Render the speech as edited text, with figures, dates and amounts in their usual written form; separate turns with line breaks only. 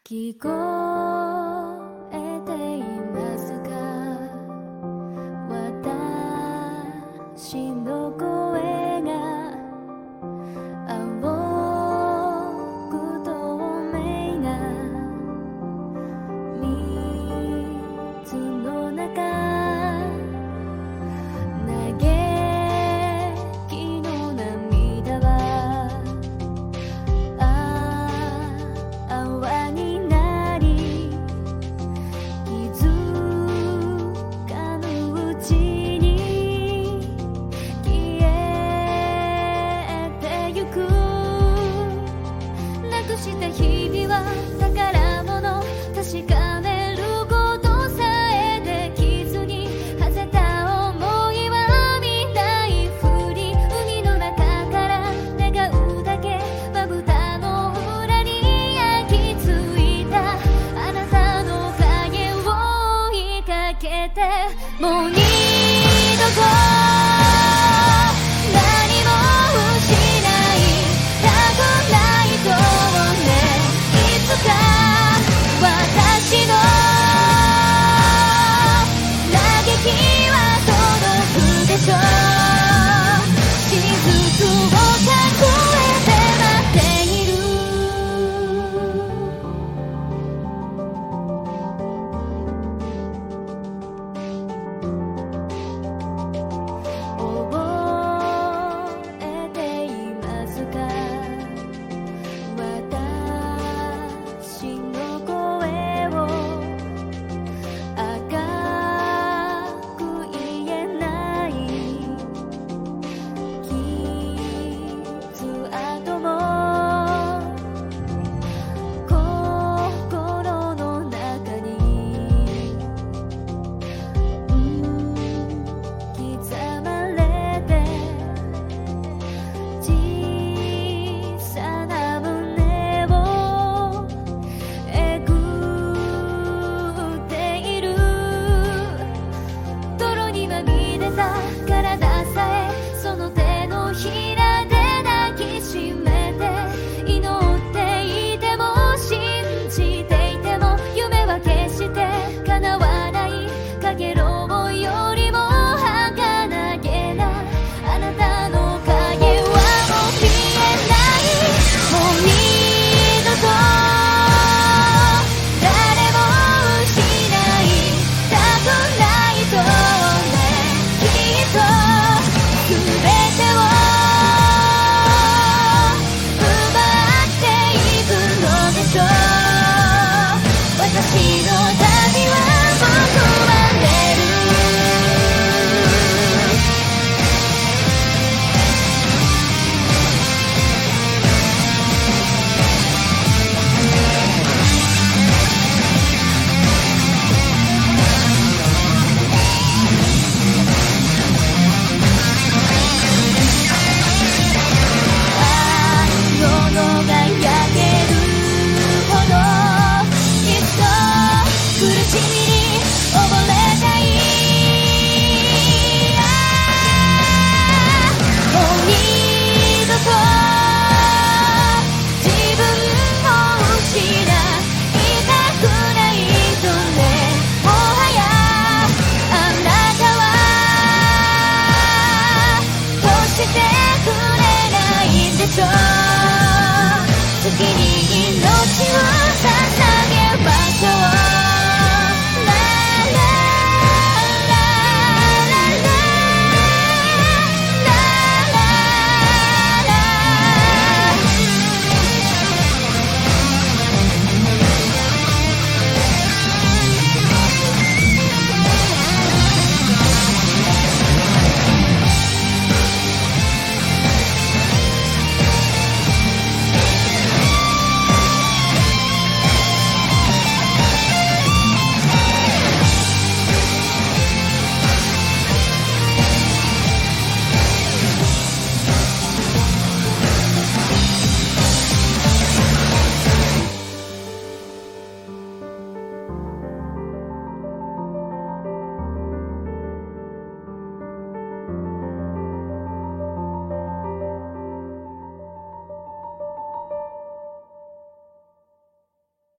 聞こえていますか、私の声が青く透明な水の中、嘆きの涙は泡になり、気づかぬうちに消えてゆく。なくした日々は宝物、確かめることさえできずに、馳せた想いは見ないふり、海の中から願うだけ、まぶたの裏に焼き付いたあなたの影を追いかけて、もう